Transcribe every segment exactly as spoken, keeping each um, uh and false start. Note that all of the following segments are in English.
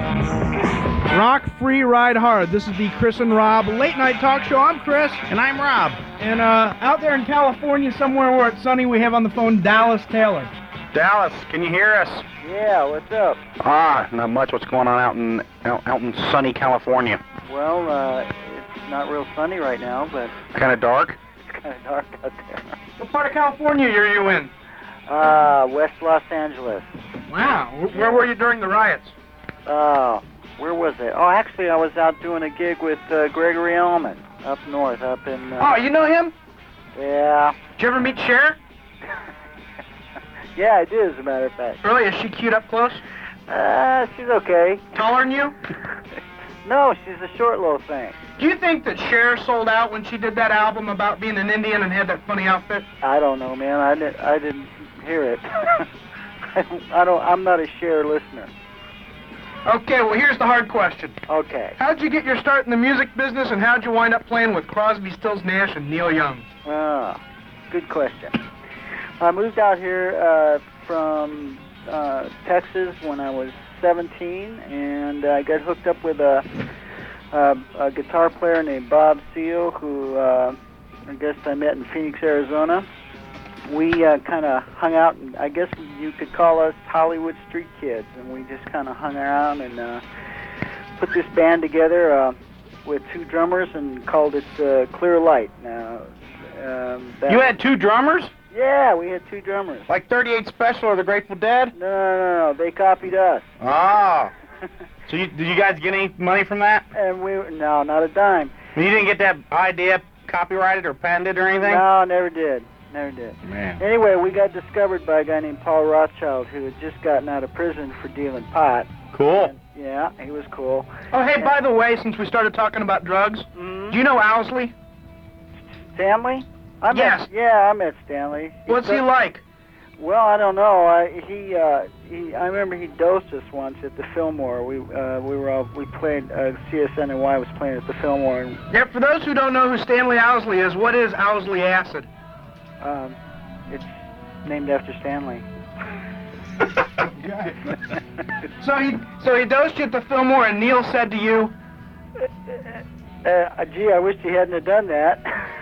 Rock Free Ride Hard. This is the Chris and Rob Late Night Talk Show. I'm Chris. And I'm Rob. And uh, out there in California, somewhere where it's sunny, we have on the phone Dallas Taylor. Dallas, can you hear us? Yeah, what's up? Ah, not much. What's going on out in out, out in sunny California? Well, uh, it's not real sunny right now, but Kind of dark? it's kind of dark out there. What part of California are you in? Uh, West Los Angeles. Wow. Where were you during the riots? Uh, where was it? Oh, actually, I was out doing a gig with uh, Gregory Allman up north, up in... Uh, Oh, you know him? Yeah. Did you ever meet Cher? Yeah, I did, as a matter of fact. Really? Is she cute up close? Uh, she's okay. Taller than you? No, she's a short little thing. Do you think that Cher sold out when she did that album about being an Indian and had that funny outfit? I don't know, man. I, di- I didn't hear it. I don't, I don't, I'm not a Cher listener. Okay, well, here's the hard question. Okay. How'd you get your start in the music business, and how'd you wind up playing with Crosby, Stills, Nash, and Neil Young? Ah, good question. I moved out here uh, from uh, Texas when I was seventeen, and I got hooked up with a, a, a guitar player named Bob Seal, who uh, I guess I met in Phoenix, Arizona. We uh, kind of hung out, and I guess you could call us Hollywood street kids, and we just kind of hung around and uh, put this band together uh, with two drummers and called it uh, Clear Light. Now, um, that You had two drummers? Yeah, we had two drummers. Like thirty-eight Special or the Grateful Dead? No, no, no, no. They copied us. Oh. So you, did you guys get any money from that? And we no, not a dime. You didn't get that idea copyrighted or patented or anything? No, never did. Never did. Man. Anyway, we got discovered by a guy named Paul Rothschild who had just gotten out of prison for dealing pot. Cool. And, yeah, he was cool. Oh, hey, by the way, since we started talking about drugs, Mm-hmm. do you know Owsley? Stanley? I Yes. Met, yeah, I met Stanley. What's he He's- like? Well, I don't know. I, he, uh, he, I remember he dosed us once at the Fillmore. We, uh, we were all, we played. Uh, C S N Y was playing at the Fillmore, and Yeah, for those who don't know who Stanley Owsley is, what is Owsley acid? um, it's named after Stanley. So he so he dosed you at the Fillmore, and Neil said to you, Uh, gee, I wish he hadn't have done that.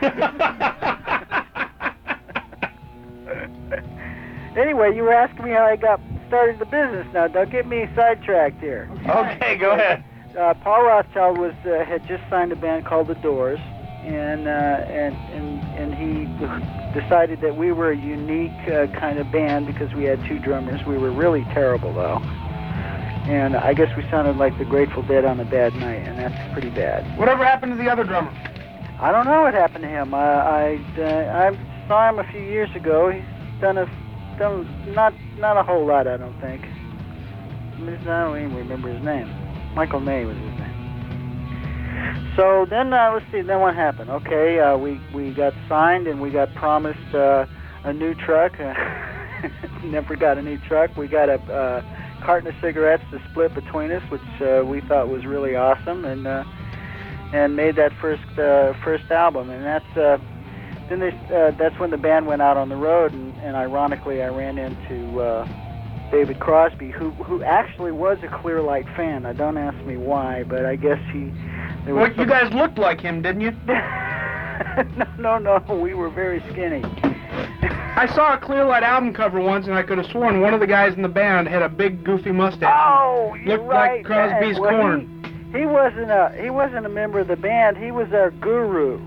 Anyway, you were asking me how I got started the business. Now, don't get me sidetracked here. Okay, go ahead. Uh, Paul Rothschild was uh, had just signed a band called The Doors, and uh, and and and he decided that we were a unique uh, kind of band because we had two drummers. We were really terrible, though. And I guess we sounded like the Grateful Dead on a bad night, and that's pretty bad. whatever happened to the other drummer? I don't know what happened to him. I I, uh, I saw him a few years ago. He's done a done not not a whole lot, I don't think. I don't even remember his name. Michael May was his name. So then uh, let's see. Then what happened? Okay, uh, we we got signed and we got promised uh, a new truck. Never got a new truck. We got a uh, carton of cigarettes to split between us, which uh, we thought was really awesome, and uh, and made that first uh, first album. And that's uh, then they, uh, that's when the band went out on the road, and, and ironically, I ran into uh, David Crosby, who who actually was a Clear Light fan. Now, don't ask me why, but I guess he. There was Well, you some- guys looked like him, didn't you? no, no, no. We were very skinny. I saw a Clear Light album cover once, and I could have sworn one of the guys in the band had a big, goofy mustache. Oh, you're Looked like right. Crosby's Well, corn. He, he wasn't a he wasn't a member of the band. He was our guru.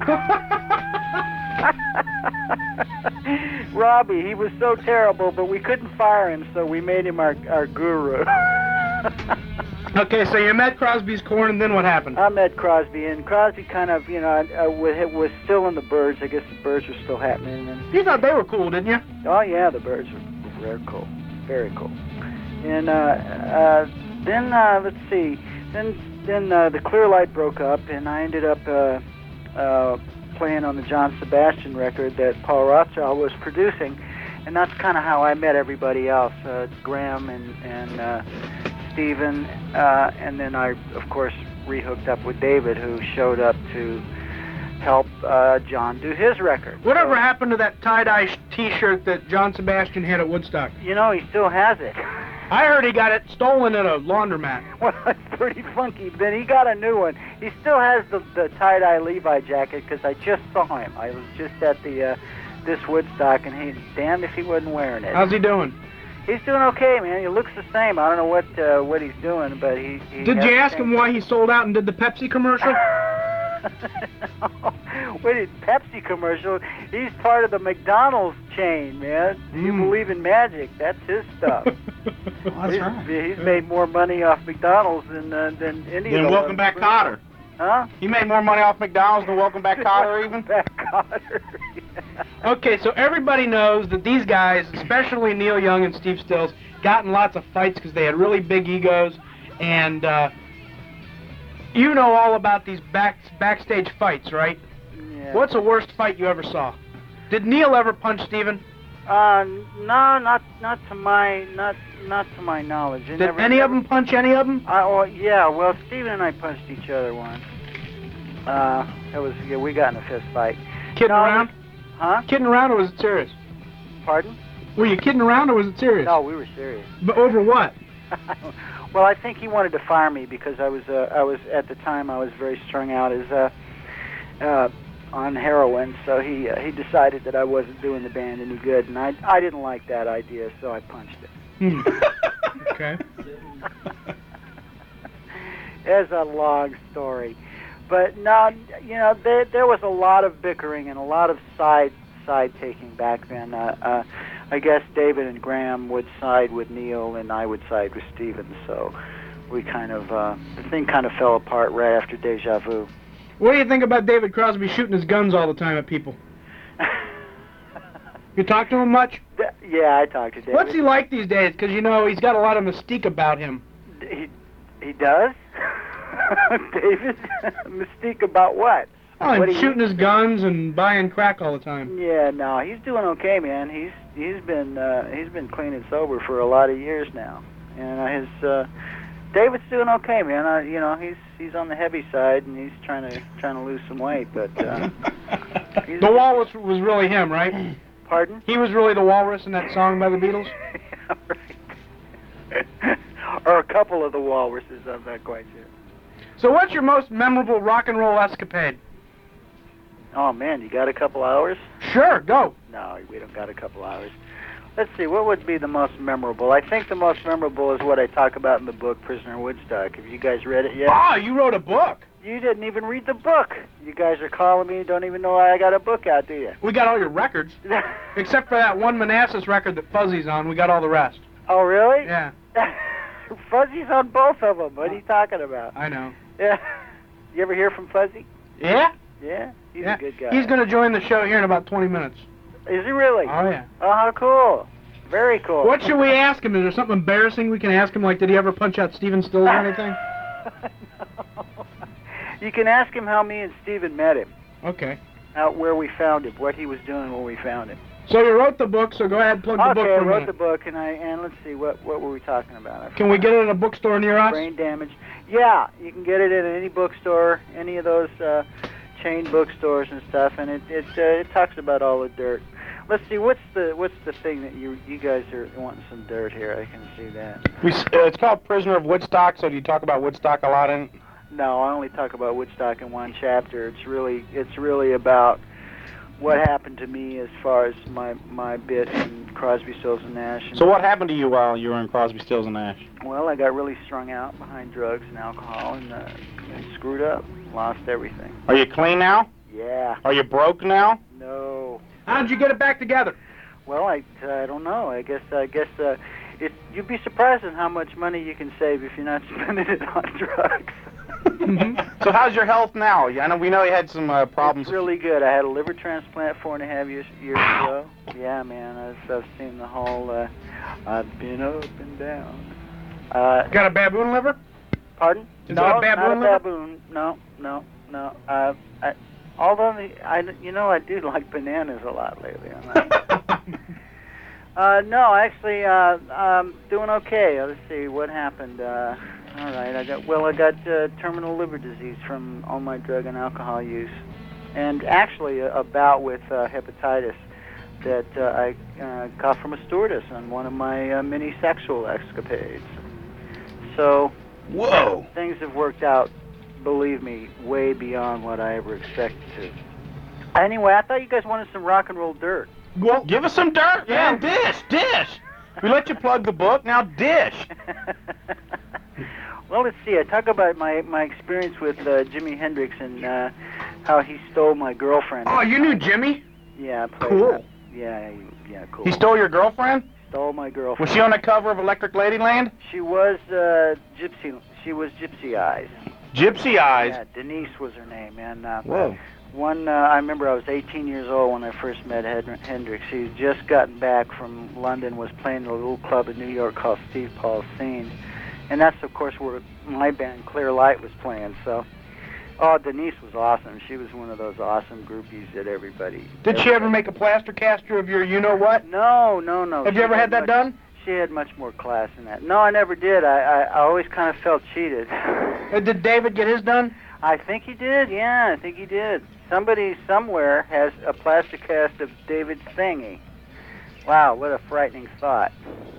Robbie, he was so terrible, but we couldn't fire him, so we made him our our guru. Okay, so you met Crosby's corn, and then what happened? I met Crosby, and Crosby kind of, you know, uh, was, was still in the Byrds. I guess the Byrds were still happening. And, You thought they were cool, didn't you? oh yeah, the Byrds were very cool, very cool. And uh, uh, then uh, let's see, then then uh, the Clear Light broke up, and I ended up uh, uh, playing on the John Sebastian record that Paul Rothschild was producing, and that's kind of how I met everybody else, uh, Graham and and uh, Stephen, uh, and then I, of course, rehooked up with David, who showed up to help uh, John do his record. Whatever So, happened to that tie-dye sh- T-shirt that John Sebastian had at Woodstock? you know, he still has it. I heard he got it stolen at a laundromat. Well, it's pretty funky. Then he got a new one. He still has the, the tie-dye Levi jacket because I just saw him. I was just at the uh, this Woodstock, and he damned if he wasn't wearing it. How's he doing? He's doing okay, man. He looks the same. I don't know what uh, what he's doing, but he. he Did has you the ask same him why he sold out and did the Pepsi commercial? What is Pepsi commercial? He's part of the McDonald's chain, man. Do you Mm. believe in magic? That's his stuff. That's he's, right. he's made more money off McDonald's than uh, than any Then of the Welcome Back Cotter. Huh? He made more money off McDonald's than Welcome Back Cotter even? Back Cotter. Yeah. Okay, so everybody knows that these guys, especially Neil Young and Steve Stills, got in lots of fights because they had really big egos, and uh, you know all about these back backstage fights, right? Yeah. What's the worst fight you ever saw? Did Neil ever punch Steven? Uh, no, not not to my not not to my knowledge. It Did never, any of never- them punch any of them? I, well, yeah, well, Steven and I punched each other once. Uh, it was yeah, we got in a fist fight. Kidding No, around? Huh? Kidding around, or was it serious? Pardon? Were you kidding around, or was it serious? No, we were serious. But over what? Well, I think he wanted to fire me because I was uh, I was at the time I was very strung out as uh, uh, on heroin. So he uh, he decided that I wasn't doing the band any good, and I I didn't like that idea, so I punched it. Hmm. Okay. It's a long story, but no, you know there there was a lot of bickering and a lot of side side taking back then. Uh, uh, I guess David and Graham would side with Neil, and I would side with Steven. So we kind of uh, the thing kind of fell apart right after Deja Vu. What do you think about David Crosby shooting his guns all the time at people? You talk to him much? Yeah, I talked to David. What's he like these days? Because, you know, he's got a lot of mystique about him. He he does. David, mystique about what? Oh, What and he- shooting his guns and buying crack all the time. Yeah, no, he's doing okay, man. He's he's been uh, he's been clean and sober for a lot of years now, and uh, his uh, David's doing okay, man. Uh, you know, he's he's on the heavy side, and he's trying to trying to lose some weight, but uh, he's, The Walrus was really him, right? pardon? He was really the Walrus in that song by the Beatles? Yeah, right. Or a couple of the walruses, I'm not quite sure. So what's your most memorable rock and roll escapade? Oh man, you got a couple hours? Sure, go. No, we don't got a couple hours. Let's see, what would be the most memorable? I think the most memorable is what I talk about in the book, Prisoner of Woodstock. Have you guys read it yet? Ah, you wrote a book. You didn't even read the book. You guys are calling me, don't even know I got a book out, do you? We got all your records. Except for that one Manassas record that Fuzzy's on, we got all the rest. Oh, really? Yeah, Fuzzy's on both of them. What are you talking about? I know. Yeah. You ever hear from Fuzzy? Yeah? Yeah? He's Yeah. a good guy. He's going to join the show here in about twenty minutes. Is he really? Oh, yeah. Oh, how cool. Very cool. What should we ask him? Is there something embarrassing we can ask him? Like, did he ever punch out Steven Stills or anything? No. You can ask him how me and Steven met him, Okay. out where we found him, what he was doing when we found him. So you wrote the book, so go ahead and plug the Okay, book I for a wrote minute. the book, and I and let's see, what what were we talking about? I Can we get it at a bookstore near us? Brain damage. Yeah, you can get it at any bookstore, any of those uh, chain bookstores and stuff, and it it uh, it talks about all the dirt. Let's see, what's the what's the thing that you you guys are wanting some dirt here? I can see that. We, s- uh, it's called Prisoner of Woodstock, so do you talk about Woodstock a lot in it? No, I only talk about Woodstock in one chapter. It's really it's really about what happened to me as far as my my bit in Crosby, Stills and Nash. And, So what happened to you while you were in Crosby, Stills and Nash? Well, I got really strung out behind drugs and alcohol, and, uh, and screwed up, lost everything. Are you clean now? Yeah. Are you broke now? No. How'd you get it back together? Well, I, I don't know. I guess I guess uh, it, you'd be surprised at how much money you can save if you're not spending it on drugs. So how's your health now? I know we know you had some uh, problems. It's really good. I had a liver transplant four and a half years years ago. Yeah, man. I've, I've seen the whole. Uh, I've been up and down. Uh, Got a baboon liver? pardon? Is no, that a baboon not a liver? baboon. No, no, no. Uh, I, although the, I, you know, I do like bananas a lot lately. I'm not, uh, no, actually, uh, I'm doing okay. Let's see what happened. Uh, all right, I got well. I got uh, terminal liver disease from all my drug and alcohol use, and actually a, a bout with uh, hepatitis. that uh, I uh, got from a stewardess on one of my uh, many sexual escapades. So, Whoa. things have worked out, believe me, way beyond what I ever expected to. Anyway, I thought you guys wanted some rock and roll dirt. Well, give us some dirt, Yeah. man. Dish, dish. We let you plug the book, now dish. Well, let's see. I talk about my, my experience with uh, Jimi Hendrix and uh, how he stole my girlfriend. Oh, you knew Jimmy? Yeah, I played Cool. that. Yeah, yeah, cool. He stole your girlfriend? Stole my girlfriend. Was she on the cover of Electric Ladyland? She was uh, Gypsy. She was Gypsy Eyes. Gypsy Eyes. Yeah, Denise was her name. And uh, Whoa. one, uh, I remember I was eighteen years old when I first met Hed- Hendrix. He had just gotten back from London, was playing at a little club in New York called Steve Paul's Scene. And that's, of course, where my band, Clear Light, was playing. So, oh, Denise was awesome. She was one of those awesome groupies that everybody... Did she ever make a plaster caster of your you-know-what? No, no, no. Have you She ever had that much- done? She had much more class than that. No, I never did. I, I, I always kind of felt cheated. Uh, Did David get his done? I think he did, yeah, I think he did. Somebody somewhere has a plaster cast of David Thingy. Wow, what a frightening thought.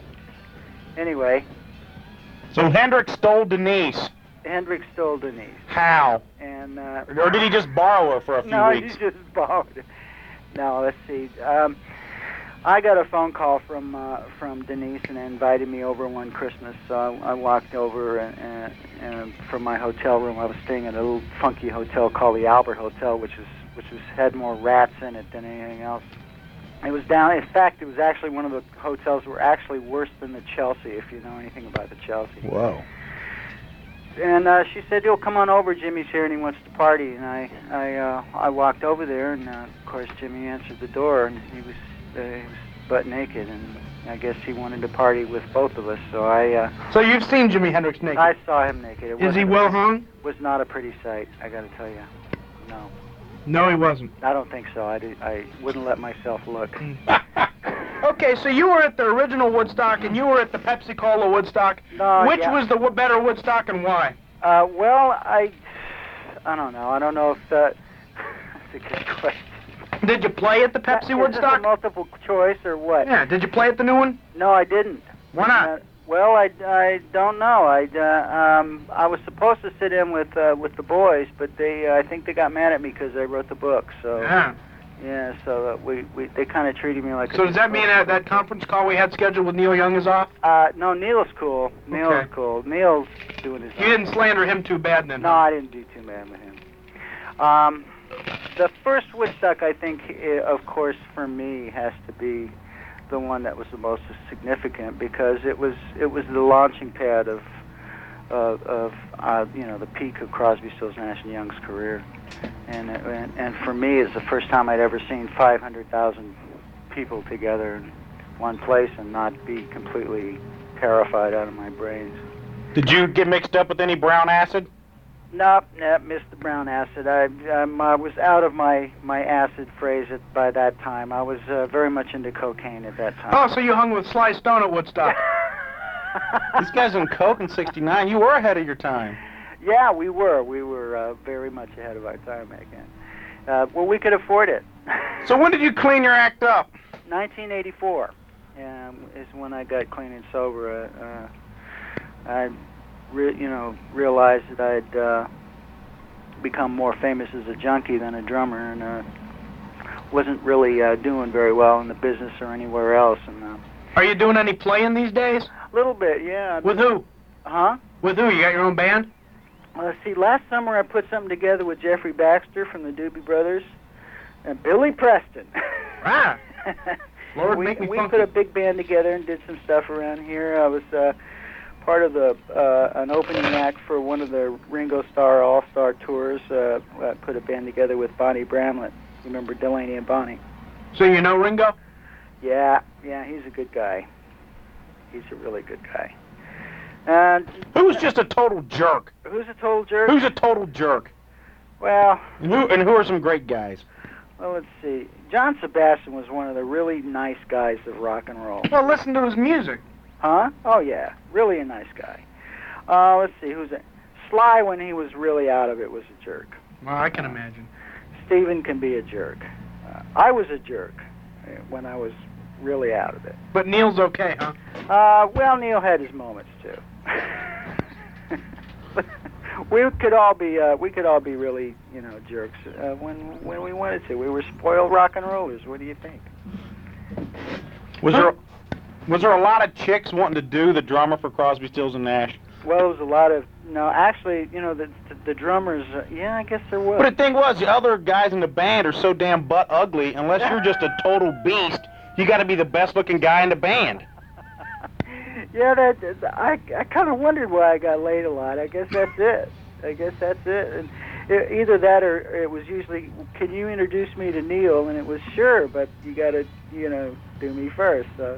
Anyway, So Hendrix stole Denise. Hendrix stole Denise. How? And, uh... Or did he just borrow her for a few no, weeks? he just borrowed it. No, let's see. Um, I got a phone call from uh, from Denise and invited me over one Christmas. So I, I walked over and, and, and from my hotel room. I was staying at a little funky hotel called the Albert Hotel, which is which was had more rats in it than anything else. It was down. In fact, it was actually one of the hotels that were actually worse than the Chelsea, if you know anything about the Chelsea. Whoa. And uh, she said, "Yo, come on over. Jimmy's here and he wants to party." And I, I, uh, I walked over there, and uh, of course Jimmy answered the door, and he was, uh, he was butt naked, and I guess he wanted to party with both of us. So I, uh, So you've seen Jimi Hendrix naked? I saw him naked. It Is he wasn't- well hung? Was not a pretty sight, I got to tell you. No, No, he wasn't. I don't think so. I, did, I wouldn't let myself look. Okay, so you were at the original Woodstock and you were at the Pepsi Cola Woodstock. No, Which yeah. was the w- better Woodstock and why? Uh, well, I, I don't know. I don't know if that. That's a good question. Did you play at the Pepsi Is this a Woodstock? multiple choice or what? Yeah, did you play at the new one? No, I didn't. Why not? Uh, well, I, I don't know. I uh, um I was supposed to sit in with uh, with the boys, but they uh, I think they got mad at me because I wrote the book. So Yeah. yeah, so uh, we, we they kind of treated me like. So a does that mean that that conference call we had scheduled with Neil Young is off? Uh, no, Neil's cool. Neil's Okay. cool. Neil's doing his. You didn't slander him too bad then? No, I didn't do too bad with him. Um, the first Woodstock, I think, I- of course, for me, has to be the one that was the most significant because it was it was the launching pad of of, of uh, you know the peak of Crosby, Stills, Nash and Young's career, and, it, and and for me, it's the first time I'd ever seen five hundred thousand people together in one place and not be completely terrified out of my brains. Did you get mixed up with any brown acid? Nope, nope, missed the brown acid. I, um, I was out of my, my acid phrase at, by that time. I was uh, very much into cocaine at that time. Oh, so you hung with Sly Stone at Woodstock. This guy's on coke in sixty-nine. You were ahead of your time. Yeah, we were. We were uh, very much ahead of our time back then. Uh, well, we could afford it. So when did you clean your act up? nineteen eighty-four um, is when I got clean and sober. Uh, uh, I, re- you know, realized that I'd uh, become more famous as a junkie than a drummer, and uh, wasn't really uh, doing very well in the business or anywhere else. And uh, Are you doing any playing these days? a little bit, yeah. With who? Huh? With who? You got your own band? Uh, see, last summer I put something together with Jeffrey Baxter from the Doobie Brothers and Billy Preston. Ah. Lord, we make me we funky. put a big band together and did some stuff around here. I was uh, part of the uh, an opening act for one of the Ringo Starr All-Star tours. Uh, I put a band together with Bonnie Bramlett. You remember Delaney and Bonnie? So you know Ringo? Yeah, yeah, he's a good guy. He's a really good guy. And Who's just a total jerk? who's a total jerk? Who's a total jerk? Well, And who, and who are some great guys? well, let's see. John Sebastian was one of the really nice guys of rock and roll. Well, listen to his music. Huh? Oh, yeah. Really a nice guy. Uh, let's see. Who's it? Sly, when he was really out of it, was a jerk. Well, I can imagine. Steven can be a jerk. Uh, I was a jerk. when I was really out of it. But Neil's okay, huh? Uh, well, Neil had his moments too. we could all be uh, we could all be really, you know, jerks uh, when when we wanted to. We were spoiled rock and rollers. What do you think? Was there was there a lot of chicks wanting to do the drummer for Crosby, Stills and Nash? Well, there was a lot of no. Actually, you know, the the, the drummers. Uh, yeah, I guess there was. But the thing was, the other guys in the band are so damn butt ugly. Unless you're just a total beast, you got to be the best looking guy in the band. Yeah, that, that I I kind of wondered why I got laid a lot. I guess that's it. I guess that's it. And it, either that or it was usually, can you introduce me to Neil? And it was sure, but you got to, you know, do me first. So.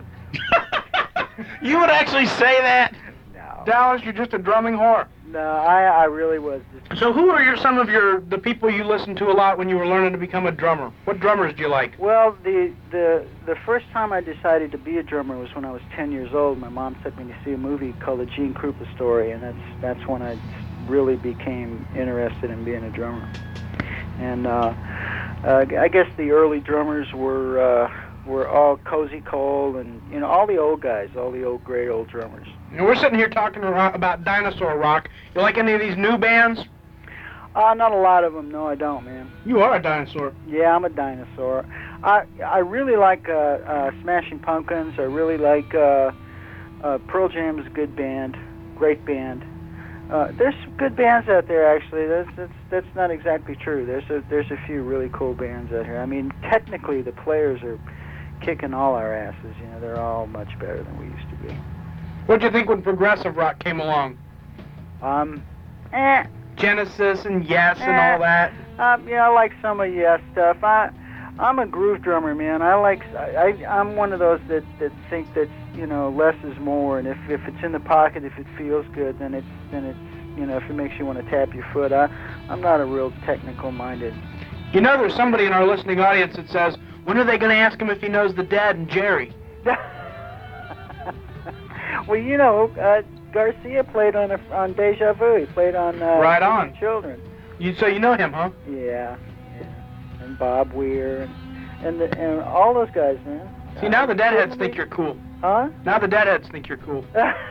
You would actually say that? No. Dallas, you're just a drumming whore. No, I I really was. Just... So who are your some of your the people you listened to a lot when you were learning to become a drummer? What drummers do you like? Well, the the the first time I decided to be a drummer was when I was ten years old. My mom took me to see a movie called The Gene Krupa Story, and that's that's when I really became interested in being a drummer. And uh, uh, I guess the early drummers were uh, were all Cozy Cole and you know all the old guys, all the old great old drummers. And we're sitting here talking about dinosaur rock. You like any of these new bands? Uh, not a lot of them. No, I don't, man. You are a dinosaur. Yeah, I'm a dinosaur. I I really like uh, uh, Smashing Pumpkins. I really like uh, uh, Pearl Jam is a good band, great band. Uh, there's some good bands out there, actually. That's that's that's not exactly true. There's a there's a few really cool bands out here. I mean, technically, the players are kicking all our asses. You know, they're all much better than we used to be. What'd you think when progressive rock came along? Um, eh. Genesis and Yes and Eh. all that. Um, yeah, I like some of Yes stuff. I, I'm a groove drummer, man. I like. I, I'm one of those that, that think that you know less is more, and if, if it's in the pocket, if it feels good, then it's then it's you know if it makes you want to tap your foot. I, I'm not a real technical minded. You know, there's somebody in our listening audience that says, when are they going to ask him if he knows the Dead and Jerry? Well, you know, uh, Garcia played on a, on Deja Vu. He played on uh, Right on. Children. You so you know him, huh? Yeah, yeah. And Bob Weir and and, the, and all those guys, man. See, now the Deadheads think you're cool. Huh? Now the Deadheads think you're cool.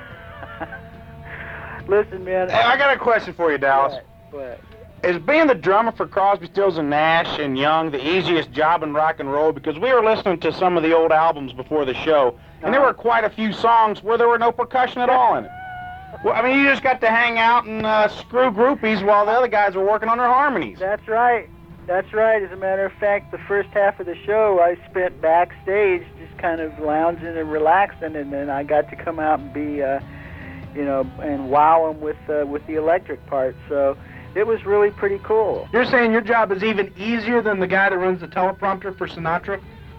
Listen, man. Hey, I got a question for you, Dallas. What? What? Is being the drummer for Crosby, Stills and Nash and Young the easiest job in rock and roll? Because we were listening to some of the old albums before the show, and there were quite a few songs where there were no percussion at all in it. Well, I mean, you just got to hang out and uh, screw groupies while the other guys were working on their harmonies. That's right. That's right. As a matter of fact, the first half of the show I spent backstage just kind of lounging and relaxing, and then I got to come out and be, uh, you know, and wow them with, uh, with the electric part. So it was really pretty cool. You're saying your job is even easier than the guy that runs the teleprompter for Sinatra?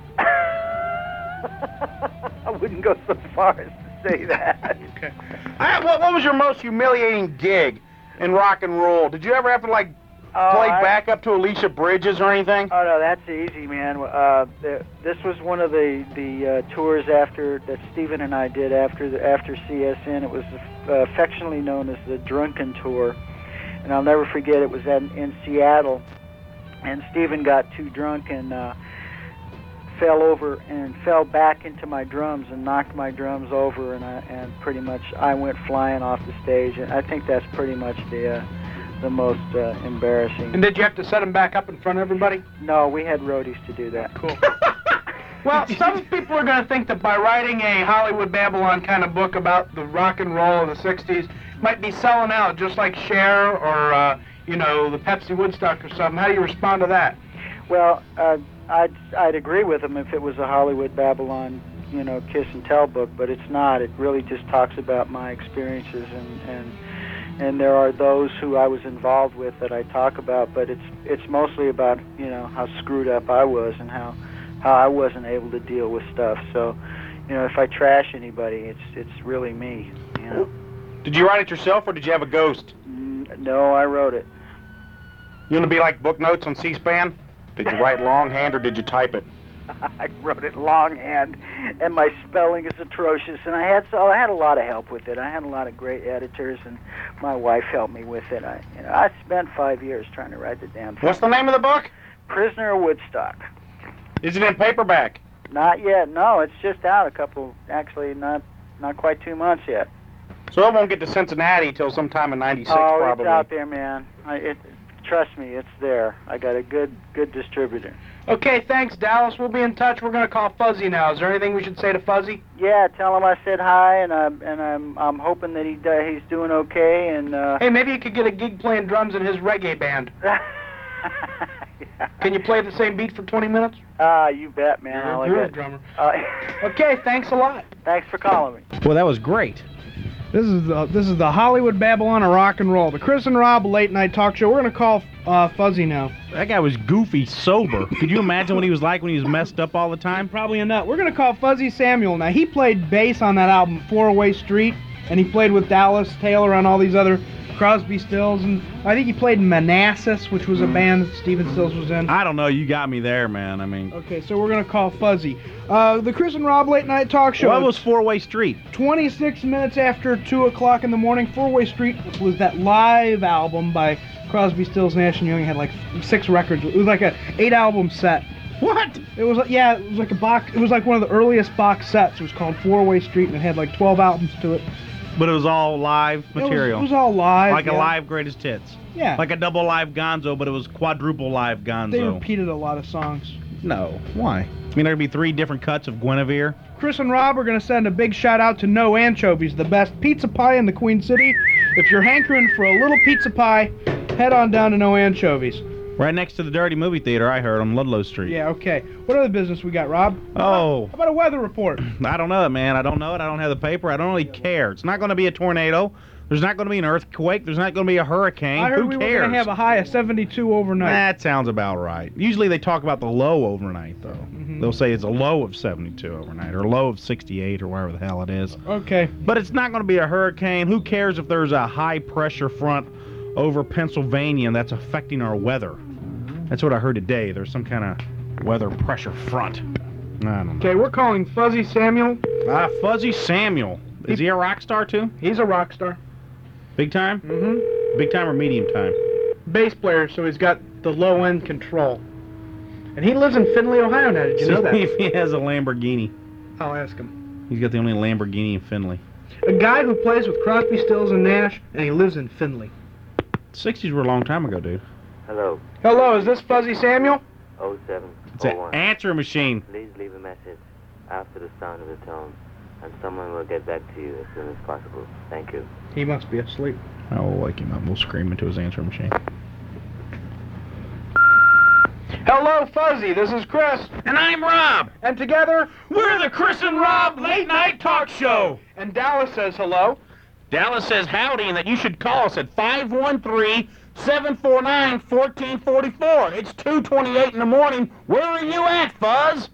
I wouldn't go so far as to say that. Okay. I, what, what was your most humiliating gig in rock and roll? Did you ever have to, like, Oh, play I- back up to Alicia Bridges or anything? Oh no, that's easy, man. Uh, the, this was one of the the uh, tours after that Stephen and I did after the, after C S N. It was uh, affectionately known as the Drunken Tour, and I'll never forget. It was at, in Seattle, and Stephen got too drunk and uh, fell over and fell back into my drums and knocked my drums over, and I, and pretty much I went flying off the stage. And I think that's pretty much the. Uh, the most uh, embarrassing. And did you have to set him back up in front of everybody? No, we had roadies to do that. Cool. Well, some people are going to think that by writing a Hollywood Babylon kind of book about the rock and roll of the sixties, might be selling out just like Cher or, uh, you know, the Pepsi Woodstock or something. How do you respond to that? Well, uh, I'd, I'd agree with them if it was a Hollywood Babylon, you know, kiss and tell book, but it's not. It really just talks about my experiences, and, and and there are those who I was involved with that I talk about, but it's it's mostly about, you know, how screwed up I was and how how I wasn't able to deal with stuff. So, you know, if I trash anybody, it's it's really me, you know. Did you write it yourself, or did you have a ghost? Mm, No, I wrote it. You want to be like book notes on C-SPAN? Did you write longhand, or did you type it? I wrote it longhand, and my spelling is atrocious. And I had so I had a lot of help with it. I had a lot of great editors, and my wife helped me with it. I, you know, I spent five years trying to write the damn thing. What's the name of the book? Prisoner of Woodstock. Is it in paperback? Not yet. No, it's just out a couple. Actually, not not quite two months yet. So it won't get to Cincinnati till sometime in ninety-six, oh, probably. it's out there, man. I, it, trust me, it's there. I got a good good distributor. Okay, thanks, Dallas. We'll be in touch. We're going to call Fuzzy now. Is there anything we should say to Fuzzy? Yeah, tell him I said hi, and I'm and I'm I'm hoping that he uh, he's doing okay. And uh, hey, maybe you could get a gig playing drums in his reggae band. yeah. Can you play the same beat for twenty minutes? Ah, you bet, man. I like You're a it. drummer. Uh, Okay, thanks a lot. Thanks for calling me. Well, that was great. This is the this is the Hollywood Babylon of rock and roll, the Chris and Rob late night talk show. We're gonna call uh, Fuzzy now. That guy was goofy sober. Could you imagine what he was like when he was messed up all the time? Probably a nut. We're gonna call Fuzzy Samuel now. He played bass on that album Four Away Street, and he played with Dallas Taylor on all these other Crosby, Stills, and I think he played in Manassas, which was a band that Stephen Stills was in. I don't know. You got me there, man. I mean, Okay, so we're gonna call Fuzzy. Uh, the Chris and Rob late night talk show. what was Four-Way Street? twenty-six minutes after two o'clock in the morning. Four Way Street was that live album by Crosby, Stills, Nash and Young. It had like six records. It was like a eight album set. What? It was like, yeah, it was like a box. It was like one of the earliest box sets. It was called Four Way Street, and it had like twelve albums to it. But it was all live It was- material. It was, all live. like yeah. a live greatest hits. Yeah. Like a double live Gonzo, but it was quadruple live Gonzo. They repeated a lot of songs. No. Why? I mean, there'd be three different cuts of Guinevere. Chris and Rob are going to send a big shout out to No Anchovies, the best pizza pie in the Queen City. If you're hankering for a little pizza pie, head on down to No Anchovies. Right next to the Dirty Movie Theater, I heard, on Ludlow Street. Yeah, okay. What other business we got, Rob? Oh. How about a weather report? I don't know it, man. I don't know it. I don't have the paper. I don't really care. It's not going to be a tornado. There's not going to be an earthquake. There's not going to be a hurricane. I heard Who we cares? were going to have a high of seventy-two overnight. That sounds about right. Usually they talk about the low overnight, though. Mhm. They'll say it's a low of seventy-two overnight, or low of sixty-eight, or wherever the hell it is. Okay. But it's not going to be a hurricane. Who cares if there's a high-pressure front over Pennsylvania and that's affecting our weather? That's what I heard today. There's some kind of weather pressure front. I don't know. Okay, we're calling Fuzzy Samuel. Ah, Fuzzy Samuel. Is he a rock star, too? He's a rock star. Big time? Mm-hmm. Big time or medium time? Bass player, so he's got the low-end control. And he lives in Findlay, Ohio now. Did you know See that? if he has a Lamborghini. I'll ask him. He's got the only Lamborghini in Findlay. A guy who plays with Crosby, Stills, and Nash, and he lives in Findlay. sixties were a long time ago, dude. Hello, Hello, is this Fuzzy Samuel? oh seven It's oh an one. answer machine. Please leave a message after the sound of the tone, and someone will get back to you as soon as possible. Thank you. He must be asleep. I will wake him up. We'll scream into his answer machine. Hello, Fuzzy. This is Chris. And I'm Rob. And together, We're the Chris and Rob Late Night Talk Show. and Dallas says hello. Dallas says howdy and that you should call us at five one three, seven four nine, one four four four. It's two twenty-eight in the morning. Where are you at, Fuzz?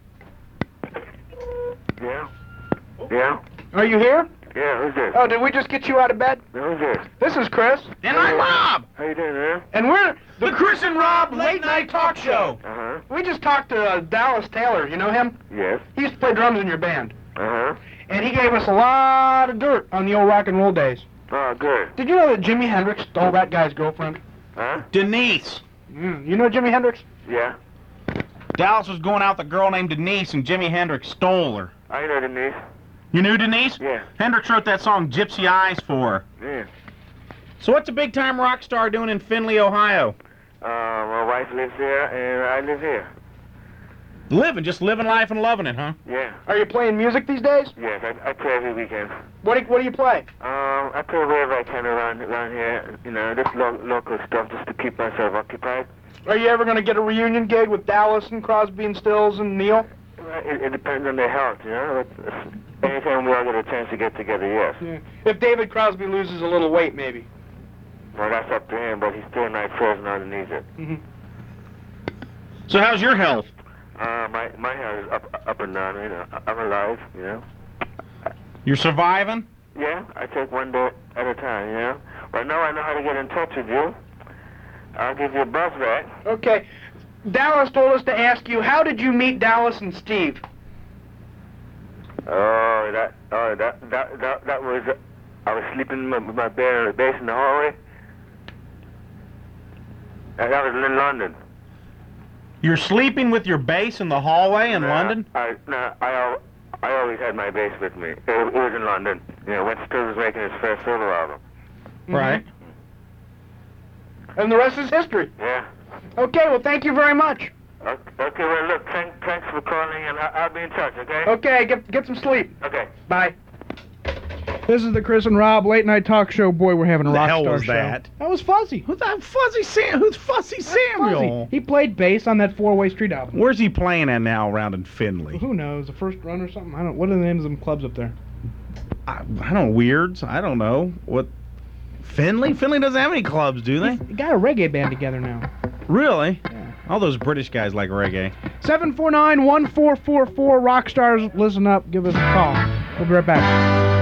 Yeah? Yeah? Are you here? Yeah, who's this? Oh, did we just get you out of bed? Who's this? This is Chris. And I'm Rob. How you doing, man? And we're The Chris and Rob Late Night Talk Show. Uh-huh. We just talked to uh, Dallas Taylor. You know him? Yes. He used to play drums in your band. Uh-huh. And he gave us a lot of dirt on the old rock and roll days. Oh, good. Did you know that Jimi Hendrix stole that guy's girlfriend? Huh? Denise. Mm, you know Jimi Hendrix? Yeah. Dallas was going out with a girl named Denise, and Jimi Hendrix stole her. I know Denise. You knew Denise? Yeah. Hendrix wrote that song Gypsy Eyes for her. Yeah. So what's a big-time rock star doing in Findlay, Ohio? Uh, my wife lives here, and I live here. Living, just living life and loving it, huh? Yeah. Are you playing music these days? Yes, I, I play every weekend. What do you, what do you play? Um, I play wherever I can around around here. You know, just lo- local stuff just to keep myself occupied. Are you ever going to get a reunion gig with Dallas and Crosby and Stills and Neil? Well, It, it depends on their health, you know. It's, anytime we all get a chance to get together, yes. Yeah. If David Crosby loses a little weight, maybe. Well, that's up to him, but he's still not frozen underneath it. Mm-hmm. So how's your health? Uh, my my health is up up and down, you know. I'm alive, you know. You're surviving? Yeah, I take one day at a time, you know. Right now I know how to get in touch with you. I'll give you a buzz back. Okay. Dallas told us to ask you, how did you meet Dallas and Steve? Oh, that, oh, that, that, that, that was, uh, I was sleeping with my bed on the base in the hallway. And that was in London. You're sleeping with your bass in the hallway in No, London? I, no, I, al- I always had my bass with me. It, it was in London. You know, when Stu was making his first solo album. Right. And the rest is history. Yeah. Okay, well, thank you very much. Okay, okay well, look, thank, thanks for calling, and I, I'll be in touch, okay? Okay, get get some sleep. Okay. Bye. This is the Chris and Rob late night talk show. Boy, we're having a Who the rock hell star was show. that? That was Fuzzy. Who's that Fuzzy Sam? Who's Fuzzy Samuel? Fuzzy. He played bass on that Four Way Street album. Where's he playing at now around in Findlay? Who knows? The First Run or something? I don't. What are the names of them clubs up there? I, I don't know. Weirds? I don't know. What? Findlay? Findlay doesn't have any clubs, do they? He got a reggae band together now. Really? Yeah. All those British guys like reggae. seven four nine, one four four four Rockstars, listen up. Give us a call. We'll be right back.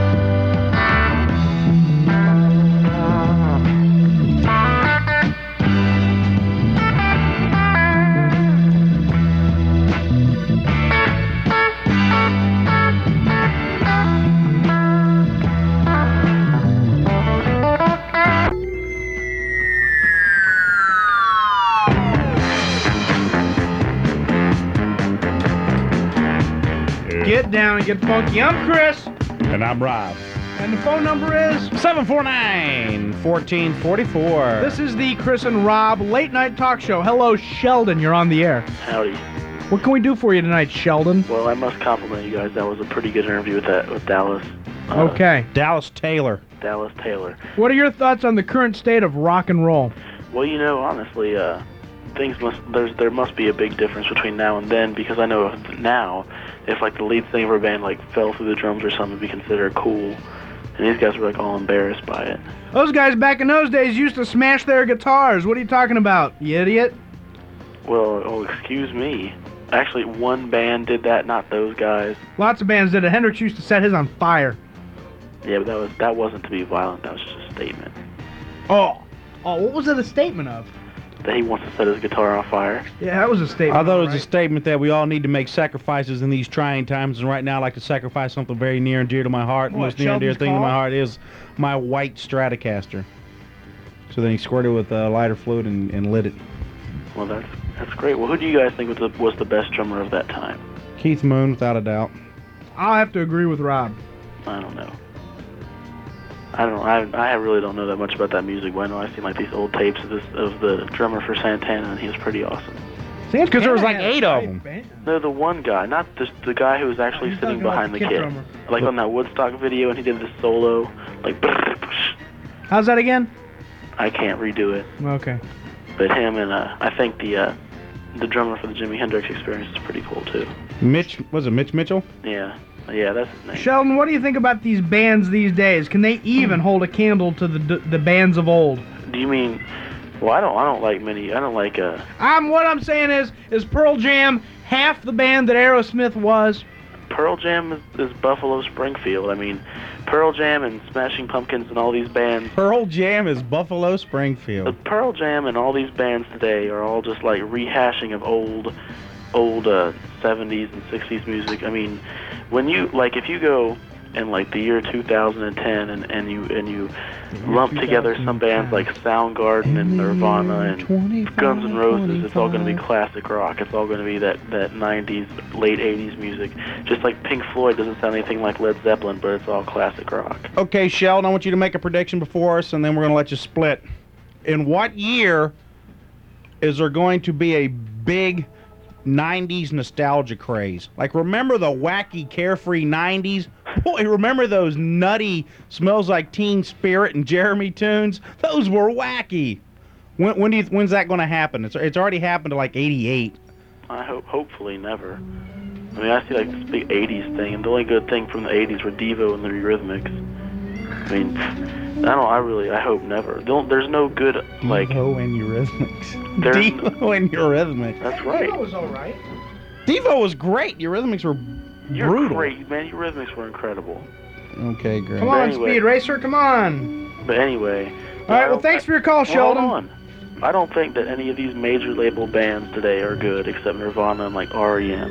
Get down and get funky. I'm Chris, And I'm Rob. and the phone number is... seven four nine, one four four four. This is the Chris and Rob late night talk show. Hello, Sheldon. You're on the air. Howdy. What can we do for you tonight, Sheldon? Well, I must compliment you guys. That was a pretty good interview with that with Dallas. Uh, Okay. Dallas Taylor. Dallas Taylor. What are your thoughts on the current state of rock and roll? Well, you know, honestly, uh, things must there's there must be a big difference between now and then, because I know now, if like the lead singer of a band like fell through the drums or something, it'd be considered cool, and these guys were like all embarrassed by it. Those guys back in those days used to smash their guitars. What are you talking about, you idiot? Well, oh, excuse me. Actually, one band did that, not those guys. Lots of bands did it. Hendrix used to set his on fire. Yeah, but that was that wasn't to be violent. That was just a statement Oh. Oh, what was it a statement of? that he wants to set his guitar on fire. Yeah, that was a statement. I thought it was right? a statement that we all need to make sacrifices in these trying times, and right now I'd like to sacrifice something very near and dear to my heart. The What, most near and dear Sheldon's thing to my call? heart is my white Stratocaster. So then he squirted with uh, lighter fluid and, and lit it. Well, that's that's great. Well, who do you guys think was the, was the best drummer of that time? Keith Moon, without a doubt. I'll have to agree with Rob. I don't know. I don't. I I really don't know that much about that music, but I know I've seen like these old tapes of this of the drummer for Santana, and he was pretty awesome. Because there was like eight of them. No, the one guy, not the the guy who was actually He's sitting talking about behind the the kid kid, drummer. like on that Woodstock video, and he did this solo, like. How's that again? I can't redo it, Okay. but him and uh, I think the uh, the drummer for the Jimi Hendrix Experience is pretty cool too. Mitch, was it Mitch Mitchell? Yeah, yeah, that's his name. Sheldon, what do you think about these bands these days? Can they even hold a candle to the the bands of old? Do you mean? Well, I don't. I don't like many. I don't like uh. I'm what I'm saying is is Pearl Jam half the band that Aerosmith was? Pearl Jam is, is Buffalo Springfield. I mean, Pearl Jam and Smashing Pumpkins and all these bands. Pearl Jam is Buffalo The Springfield. Pearl Jam and all these bands today are all just like rehashing of old, old uh, seventies and sixties music. I mean, when you like, if you go in like the year two thousand ten and, and you and you lump together some bands like Soundgarden and Nirvana and Guns N' Roses, it's all going to be classic rock. It's all going to be that that nineties, late eighties music. Just like Pink Floyd doesn't sound anything like Led Zeppelin, but it's all classic rock. Okay, Sheldon, I want you to make a prediction before us, and then we're going to let you split. In what year is there going to be a big nineties nostalgia craze? Like, remember the wacky, carefree nineties? Boy, remember those nutty Smells Like Teen Spirit and Jeremy tunes? Those were wacky. When, when do you, when's that going to happen? It's, it's already happened to like eighty-eight. I hope, hopefully never. I mean, I see like this big eighties thing, and the only good thing from the eighties were Devo and the Eurythmics. I mean, I don't. I really. I hope never. Don't, there's no good like. Devo and Eurythmics. There's- Devo and Eurythmics. That's right. That was all right. Devo was great. Eurythmics were You're brutal. great, man. Eurythmics were incredible. Okay, great. Come on, anyway- Speed Racer, come on. But anyway. All right, well, thanks for your call, Well, hold Sheldon. on. I don't think that any of these major label bands today are good, except Nirvana and like R E M.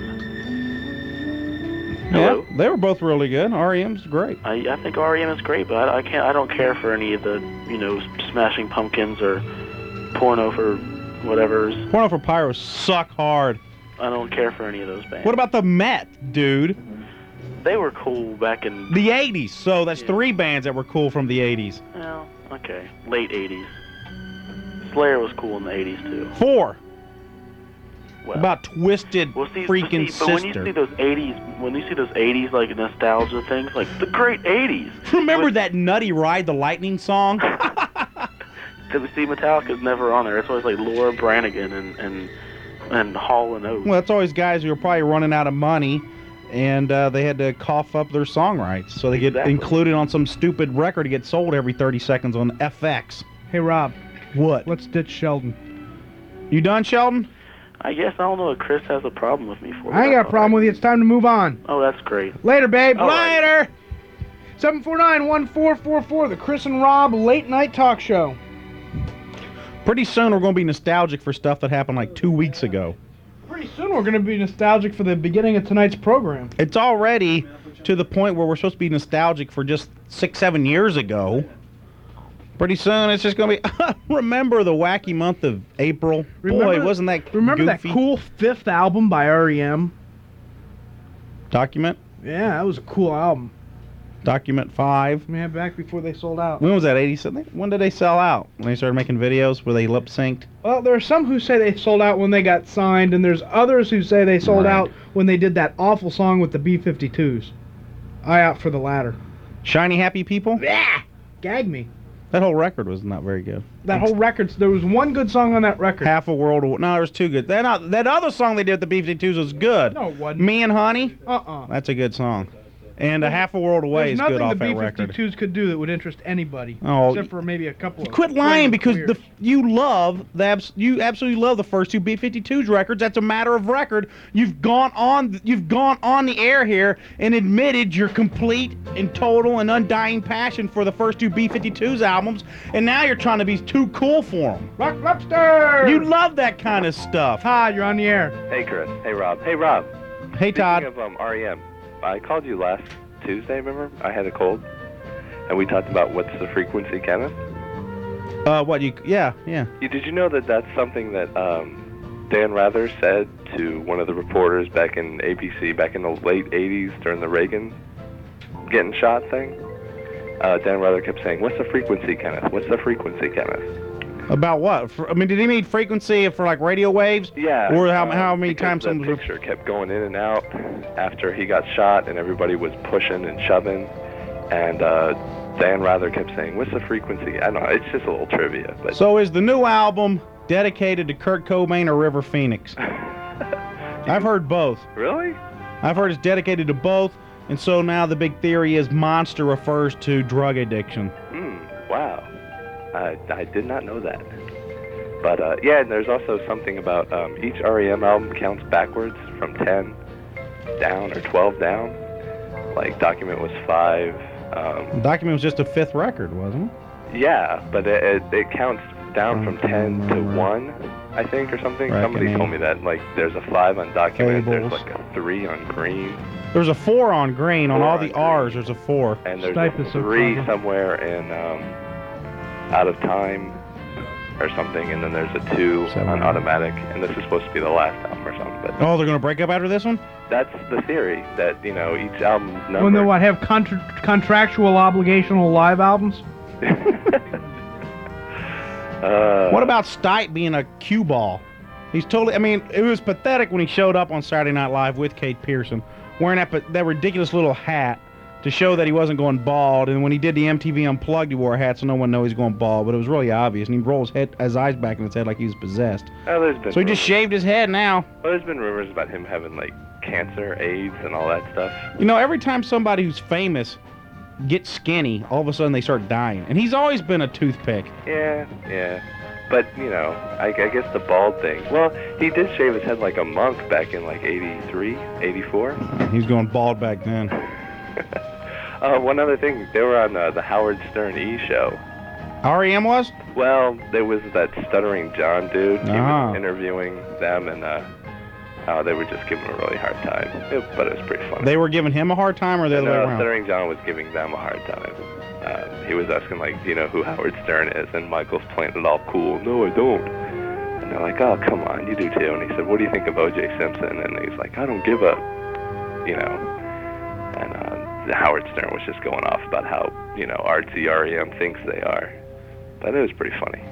Hello? Yeah, they were both really good. R E M's great. I, I think R E M is great, but I, I can't. I don't care for any of the, you know, Smashing Pumpkins or Porno for whatever's. Porno for Pyros suck hard. I don't care for any of those bands. What about the Met, dude? They were cool back in... The eighties. So that's Yeah. three bands that were cool from the eighties. Well, okay. Late eighties. Slayer was cool in the eighties, too. Four. Well, About Twisted well, see, Freaking see, but when you Sister. see those eighties, when you see those eighties, like, nostalgia things, like, the great eighties. Remember With- that Nutty Ride the Lightning song? Did we see Metallica's never on there? It's always like Laura Branigan and and and Hall and Oates. Well, it's always guys who are probably running out of money, and uh, they had to cough up their song rights, so they get Exactly. included on some stupid record to get sold every thirty seconds on F X. Hey, Rob, What? let's ditch Sheldon. You done, Sheldon? I guess I don't know what Chris has a problem with me for. I ain't got a problem with you. It's time to move on. Oh, that's great. Later, babe. All right. Later. seven four nine, one four four four, the Chris and Rob Late Night Talk Show. Pretty soon we're going to be nostalgic for stuff that happened like two weeks ago. Pretty soon we're going to be nostalgic for the beginning of tonight's program. It's already to the point where we're supposed to be nostalgic for just six, seven years ago. Pretty soon it's just going to be, remember the wacky month of April? Remember- Boy, wasn't that Remember goofy? that cool fifth album by R E M? Document? Yeah, that was a cool album. Document five. Yeah, back before they sold out. When was that, eighty-seven? When did they sell out? When they started making videos where they lip-synced? Well, there are some who say they sold out when they got signed, and there's others who say they sold Right. out when they did that awful song with the B fifty-twos. I opt for the latter. Shiny Happy People? Yeah, gag me. That whole record was not very good. That whole record, there was one good song on that record. Half a World of... No, there was two good. That, not, that other song they did with the B fifty-twos was good. No, it wasn't. Me and Honey? Uh-uh. That's a good song. And a Half a World Away There's is nothing good off the that B record. fifty-twos could do that would interest anybody. Oh, except for maybe a couple of... Quit lying, random because queers. the you love the abs- you absolutely love the first two B fifty-twos records. That's a matter of record. You've gone on you've gone on the air here and admitted your complete and total and undying passion for the first two B fifty-twos albums, and now you're trying to be too cool for them. Rock Lobster! You love that kind of stuff. Todd, you're on the air. Hey, Chris. Hey, Rob. Hey, Rob. Hey, Todd. Speaking of um, R E M, I called you last Tuesday, remember? I had a cold. And we talked about what's the frequency, Kenneth. Uh, what you? Yeah, yeah. You, did you know that that's something that um, Dan Rather said to one of the reporters back in A B C back in the late eighties during the Reagan getting shot thing? Uh, Dan Rather kept saying, "What's the frequency, Kenneth? What's the frequency, Kenneth?" About what? For, I mean, did he mean frequency for like radio waves? Yeah. Or how uh, how many because times the someone was? picture kept going in and out after he got shot, and everybody was pushing and shoving, and uh, Dan Rather kept saying, "What's the frequency?" I don't know. It's just a little trivia, but So is the new album dedicated to Kurt Cobain or River Phoenix? I've heard both. really? I've heard it's dedicated to both, and so now the big theory is Monster refers to drug addiction. Hmm. Wow. I I did not know that. But uh, yeah, and there's also something about um, each R E M album counts backwards from ten down or twelve down. Like Document was five. Um, Document was just a fifth record, wasn't it? Yeah, but it, it, it counts down from ten to one, I think, or something. Somebody Reckoning. told me that. Like, there's a five on Document, there's Fables. like a three on Green, There's a four on Green. On Four all on the Green. R's, there's a four. and there's Stipe a is so three clever. somewhere in um, Out of Time or something, and then there's a two Seven. on Automatic, and this is supposed to be the last album or something. But Oh, they're gonna break up after this one? that's the theory, that, you know, each album's numbered. When they what, have contra- contractual obligational live albums? uh, What about Stipe being a cue ball? He's totally. I mean, it was pathetic when he showed up on Saturday Night Live with Kate Pearson, wearing that that ridiculous little hat to show that he wasn't going bald. And when he did the M T V Unplugged, he wore a hat so no one knows he's going bald. But it was really obvious, and he rolled his head, his eyes back in his head like he was possessed. Oh, there's been So he just rumors. shaved his head now. Well, there's been rumors about him having, like, cancer, AIDS, and all that stuff. You know, every time somebody who's famous gets skinny, all of a sudden they start dying. And he's always been a toothpick. Yeah, yeah. But, you know, I, I guess the bald thing. Well, he did shave his head like a monk back in, like, eighty-three, eighty-four. He was going bald back then. Uh, one other thing, they were on uh, the Howard Stern E! show. R E M was? Well, there was that Stuttering John dude. He Ah. was interviewing them, and uh, uh, they were just giving him a really hard time. It, but it was pretty funny. They were giving him a hard time, or the other way no, around? Stuttering John was giving them a hard time. Uh, he was asking, like, do you know who Howard Stern is? And Michael's playing it all cool. No, I don't. And they're like, oh, come on, you do too. And he said, what do you think of O J Simpson? And he's like, I don't give a, you know. And uh, Howard Stern was just going off about how, you know, artsy R E M thinks they are. But it was pretty funny.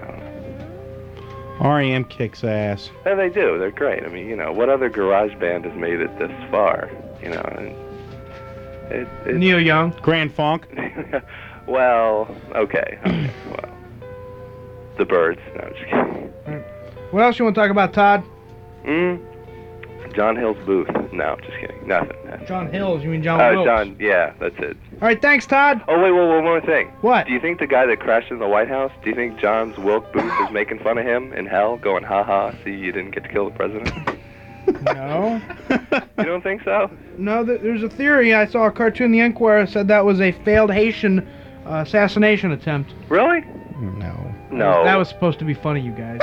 R E M kicks ass. Yeah, they do. They're great. I mean, you know, what other garage band has made it this far? You know, and it, it, Neil Young. Grand Funk. well, okay. okay. Well, the Birds. No, I'm just kidding. What else you want to talk about, Todd? Mm. John Hill's booth. No, just kidding. Nothing. John Hills. You mean John Oh, Wilkes? John. Yeah, that's it. All right, thanks, Todd. Oh, wait, wait, one more thing. What? Do you think the guy that crashed in the White House, do you think John's Wilk booth is making fun of him in hell, going, ha-ha, see, you didn't get to kill the president? No. You don't think so? No, th- there's a theory. I saw a cartoon, The Enquirer, said that was a failed Haitian uh, assassination attempt. Really? No. No. That was supposed to be funny, you guys.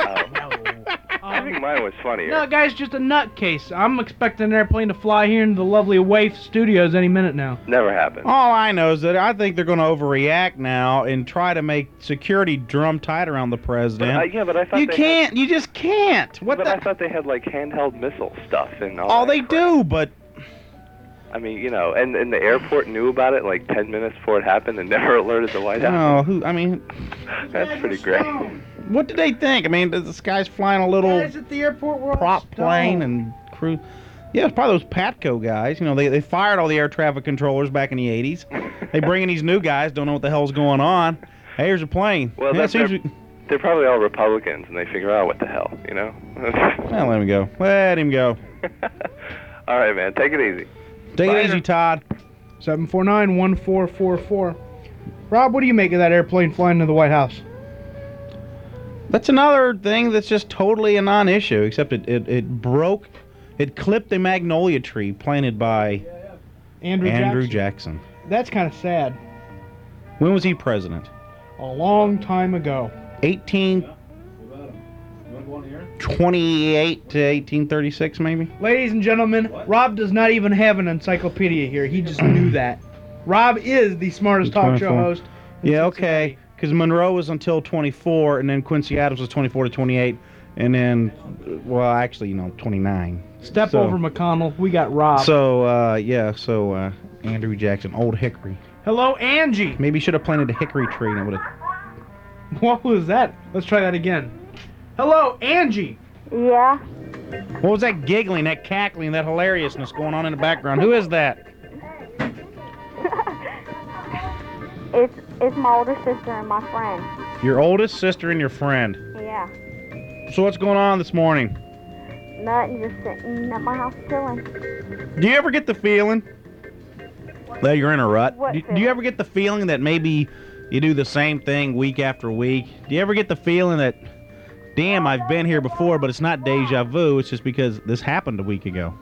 I think mine was funnier. No, guy's just a nutcase. I'm expecting an airplane to fly here into the lovely Waif Studios any minute now. Never happened. All I know is that I think they're going to overreact now and try to make security drum tight around the president. But, uh, yeah, but I thought you they can't. Had, You just can't. What but the? I thought they had like handheld missile stuff and all. All that they crap. do, but I mean, you know, and, and the airport knew about it like ten minutes before it happened and never alerted the White House. no. Who? I mean, That's pretty great. what did they think? I mean, this guy's flying a little Guys at the airport were all prop stoned. plane and crew. Yeah, it's probably those Patco guys. You know, they they fired all the air traffic controllers back in the eighties. They bring in these new guys, don't know what the hell's going on. Hey, here's a plane. Well, yeah, that's seems their- we- They're probably all Republicans and they figure out what the hell, you know? well, let him go. Let him go. All right, man. Take it easy. Take it Later. easy, Todd. seven four nine, one four four four. Rob, what do you make of that airplane flying into the White House? That's another thing that's just totally a non-issue, except it, it, it broke, it clipped a magnolia tree planted by Andrew, Andrew Jackson. Jackson. That's kind of sad. When was he president? A long time ago. eighteen twenty-eight to eighteen thirty-six, maybe? Ladies and gentlemen, Rob does not even have an encyclopedia here. He just knew that. Rob is the smartest talk show twenty-four. host. in Yeah, Cincinnati. okay. Because Monroe was until twenty-four, and then Quincy Adams was twenty-four to twenty-eight, and then, well, actually, you know, twenty-nine. Step So- over McConnell. We got Rob. So, uh, yeah, so uh, Andrew Jackson, Old Hickory. Hello, Angie. Maybe he should have planted a hickory tree, and it would have. What was that? Let's try that again. Hello, Angie. Yeah, What was that giggling, that cackling, that hilariousness going on in the background? Who is that? it's it's my older sister and my friend. Your oldest sister and your friend. Yeah, So what's going on this morning? nothing, just sitting at my house chilling. Do you ever get the feeling that you're in a rut? What Do, do feeling? you ever get the feeling that maybe you do the same thing week after week? Do you ever get the feeling that, damn, I've been here before, but it's not deja vu, it's just because this happened a week ago?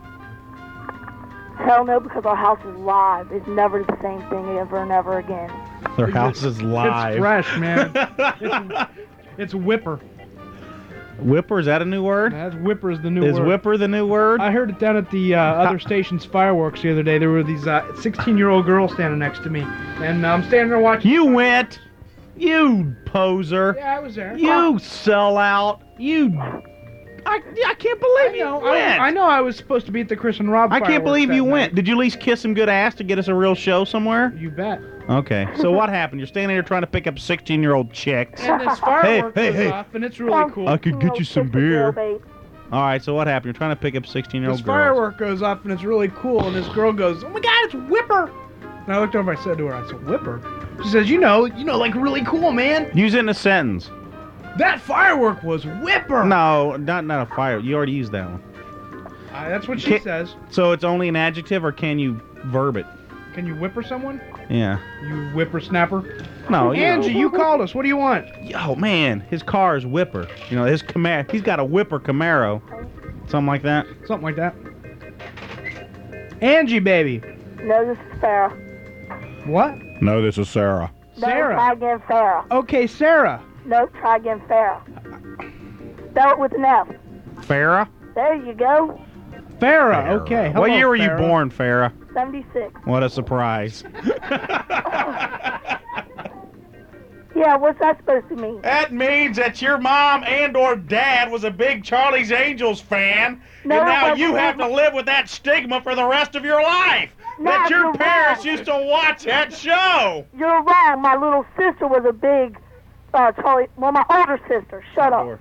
Hell no, because our house is live. It's never the same thing ever and ever again. Their house is live. It's fresh, man. it's, it's Whipper. Whipper, is that a new word? That's Whipper's the new Is word. Whipper the new word? I heard it down at the uh, other station's fireworks the other day. There were these uh, sixteen-year-old girls standing next to me, and I'm standing there watching. You went. You poser. Yeah, I was there. You sellout. You. I, I can't believe I you know. went. I, I know. I was supposed to be at the Chris and Rob. I can't fireworks believe that you night. went. Did you at least kiss some good ass to get us a real show somewhere? You bet. Okay. So what happened? You're standing here trying to pick up sixteen-year-old chicks. And this firework hey, goes hey. off, and it's really cool. I could get you some beer. Babe. All right. So what happened? You're trying to pick up sixteen-year-old This girls. firework goes off, and it's really cool. And this girl goes, "Oh my God, it's Whipper!" And I looked over. I said to her, "I said Whipper." She says, "You know, you know, like really cool, man. Use it in a sentence. That firework was Whipper." No, not not a fire. You already used that one. Uh, that's what she Can- says. So it's only an adjective, or can you verb it? Can you whipper someone? Yeah. You whippersnapper. No. You Angie, you called us. What do you want? Oh man, his car is Whipper. You know, his Camaro. He's got a Whipper Camaro. Something like that. Something like that. Angie, baby. No, this is Sarah. What? No, this is Sarah. No, Sarah. try again, Sarah. Okay, Sarah. No, try again, Sarah. Spell it with an F. Farrah? There you go. Farrah. Okay. What Hello, year were you Farrah. born, Farrah? seventy-six. What a surprise. Yeah, what's that supposed to mean? That means that your mom and or dad was a big Charlie's Angels fan, No, and now but- you have to live with that stigma for the rest of your life. No, that your you're parents wrong. used to watch that show. You're wrong. My little sister was a big uh, Charlie. Well, my older sister. Shut up.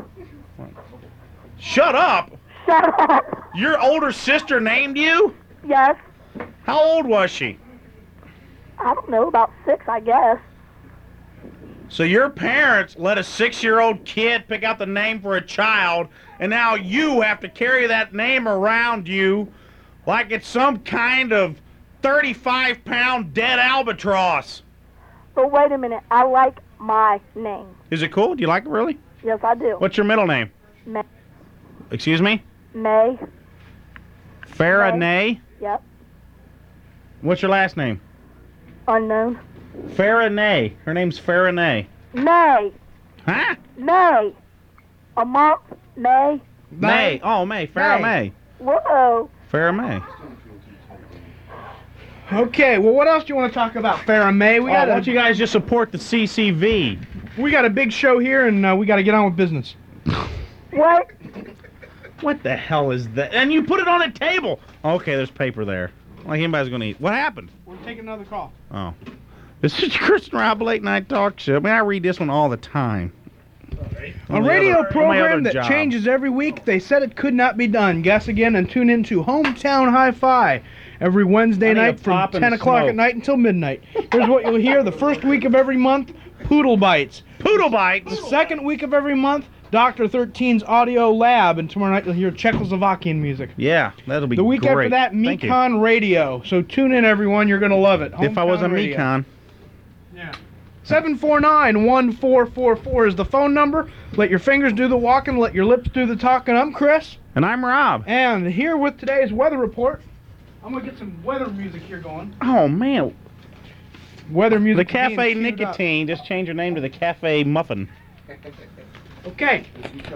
Shut up. Shut up. Your older sister named you? Yes. How old was she? I don't know, about six, I guess. So your parents let a six-year-old kid pick out the name for a child, and now you have to carry that name around you like it's some kind of thirty-five pound dead albatross. But wait a minute. I like my name. Is it cool? Do you like it really? Yes, I do. What's your middle name? May. Excuse me? May. Farah Nay? Yep. What's your last name? Unknown. Farah Nay. Her name's Farah Nay. May. Huh? May. A month. May. May. Oh, May. Farah May. Whoa. Farah May. Okay, well, what else do you want to talk about, Farrah May? We Oh, got why a, don't you guys just support the C C V? we got a big show here, and uh, we got to get on with business. What? What the hell is that? And you put it on a table. Okay, there's paper there. Like anybody's going to eat. What happened? We're taking another call. Oh. This is Kristen Robb Late Night Talk Show. I mean, I read this one all the time. A On the radio other- on my program other that job. changes every week. They said it could not be done. Guess again and tune in to Hometown Hi-Fi every Wednesday I need night a from pop and ten o'clock smoke. at night until midnight. Here's what you'll hear the first week of every month, Poodle Bites. Poodle Bites? The second week of every month, Doctor thirteen's Audio Lab. And tomorrow night you'll hear Czechoslovakian music. Yeah, that'll be The week great. after that, Thank you. Mekon Radio. So tune in, everyone. You're going to love it. If I was a Hometown Radio. Mekon. seven four nine, one four four four is the phone number. Let your fingers do the walking, let your lips do the talking. I'm Chris. And I'm Rob. And here with today's weather report, I'm going to get some weather music here going. Oh, man. Weather The music. Cafe being queued up. Nicotine. Just change your name to the Cafe Muffin. Okay.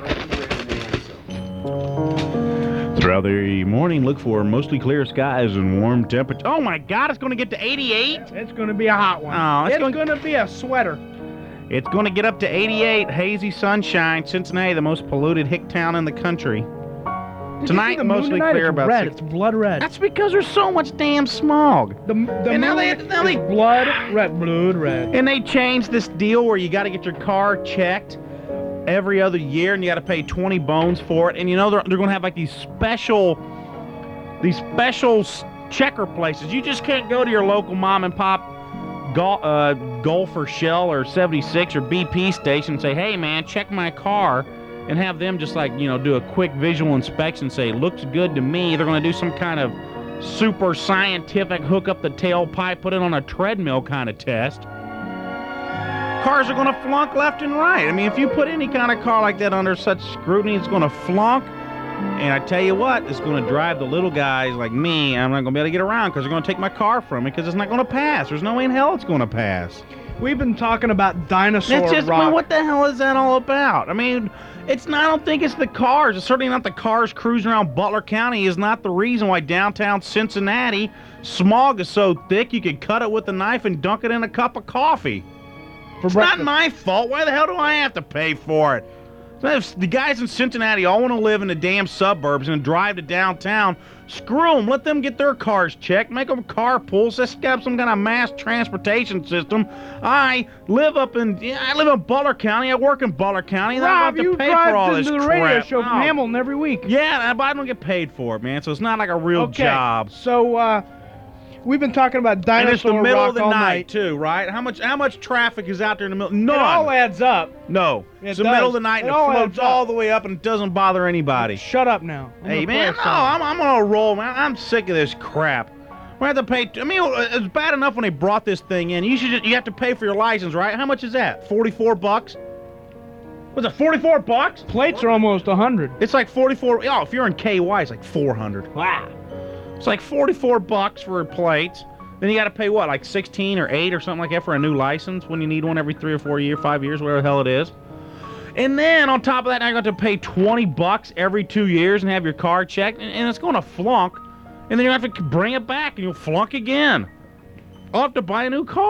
Throughout the morning, look for mostly clear skies and warm temperatures. Oh, my God. It's going to get to eighty-eight? It's going to be a hot one. Oh, it's it's gonna- going to be a sweater. It's going to get up to eighty-eight. Hazy sunshine. Cincinnati, the most polluted hick town in the country. Did you see Tonight, the moon mostly tonight? clear It's about red. six- It's blood red. That's because there's so much damn smog. The, the And now moon they- now they- is blood red. Blood red. And they changed this deal where you got to get your car checked every other year, and you got to pay twenty bones for it. And you know they're, they're going to have like these special, these special s- checker places. You just can't go to your local mom and pop Gol- uh, Gulf or Shell or seventy-six or B P station and say, "Hey man, check my car," and have them just like you know do a quick visual inspection, say looks good to me. They're going to do some kind of super scientific hook up the tailpipe, put it on a treadmill kind of test. Cars are going to flunk left and right. I mean, if you put any kind of car like that under such scrutiny, it's going to flunk. And I tell you what, it's going to drive the little guys like me. I'm not going to be able to get around because they're going to take my car from me because it's not going to pass. There's no way in hell it's going to pass. We've been talking about dinosaur It's just, I rock. mean, what the hell is that all about? I mean, it's not, I don't think it's the cars. It's certainly not the cars cruising around Butler County is not the reason why downtown Cincinnati smog is so thick you could cut it with a knife and dunk it in a cup of coffee. For It's breakfast. not my fault. Why the hell do I have to pay for it? So if the guys in Cincinnati all want to live in the damn suburbs and drive to downtown, screw them. Let them get their cars checked. Make them carpool. Let's get some kind of mass transportation system. I live up in yeah, I live in Butler County. I work in Butler County. And I Rob, don't have you to pay drive for all to this the crap. radio show from Oh. Hamilton every week. Yeah, but I don't get paid for it, man. So it's not like a real Okay, job. so uh, we've been talking about And dinosaur it's the middle rock of the all night, night. too, right? How much how much traffic is out there in the middle? It None. all adds up. No. It It's the does. middle of the night It and all it floats adds up. all the way up and it doesn't bother anybody. Shut up now. I'm Hey, gonna man, play no, a song. I'm, I'm on a roll, man. I'm sick of this crap. We have to pay. I mean, it's bad enough when they brought this thing in. You should. Just, you have to pay for your license, right? How much is that? Forty-four bucks. What's it? Forty-four bucks? Plates are almost a hundred. It's like forty-four. Oh, if you're in K Y, it's like four hundred. Wow. It's like forty-four bucks for plates. Then you got to pay what, like sixteen or eight or something like that for a new license when you need one every three or four years, five years, whatever the hell it is. And then on top of that, now you got to pay twenty bucks every two years and have your car checked, and, and it's going to flunk. And then you have to bring it back, and you'll flunk again. I'll have to buy a new car.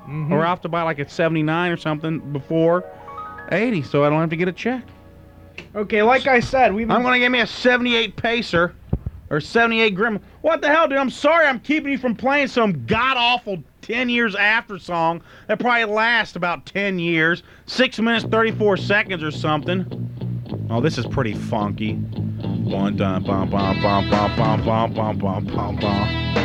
Or I'll have to buy like a seventy-nine or something before eighty, so I don't have to get a check. Okay, like I said, we've been... I'm going to give me a seventy-eight Pacer or seventy-eight Gremlin. What the hell, dude? I'm sorry I'm keeping you from playing some god-awful ten years after song that probably lasts about ten years. six minutes, thirty-four seconds or something. Oh, this is pretty funky. One, dun, bum, bum, bum, bum, bum, bum, bum, bum, bum, bum.